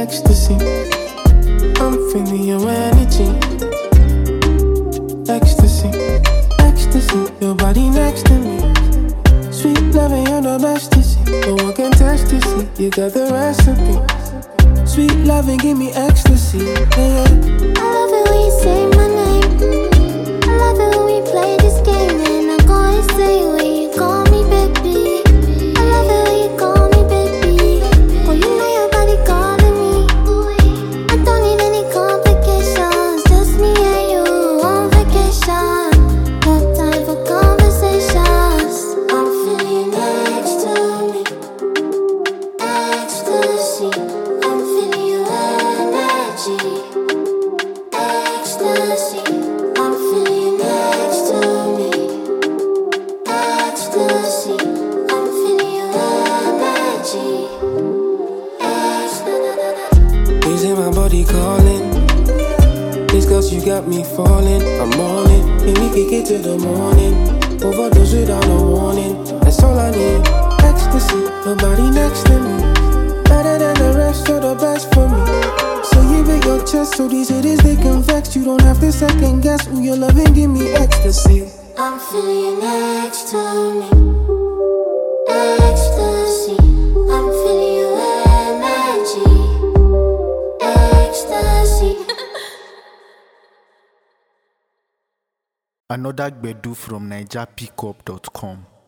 ecstasy. I'm feeling your energy. Ecstasy, ecstasy. Your body next to me. Sweet loving, you're the best to see. No one can test to see. You got the recipe. Sweet loving, give me ecstasy. Yeah. I love it when you say my name. I love it when we play this game. And I go and say when you call me baby. I love it when you call me baby. Oh, you know your body calling me. I don't need any complications. Just me and you on vacation. No time for conversations. I'm feeling next to me. Ecstasy. I'm feeling your energy. Ecstasy. I'm feeling next to me. Ecstasy. I'm feeling your energy. You hear my body calling. It's cause you got me falling. I'm all in. Can we kick it till the morning? Overdose without a warning. That's all I need. Ecstasy. Your body next to me. Better than the rest, you're the best for me. So you with your chest, so these haters they can vex. You don't have to second guess who you're loving, give me ecstasy. I'm feeling next to me. Ecstasy. I'm feeling your energy. Ecstasy. Another Gbedu from NigerPickup.com.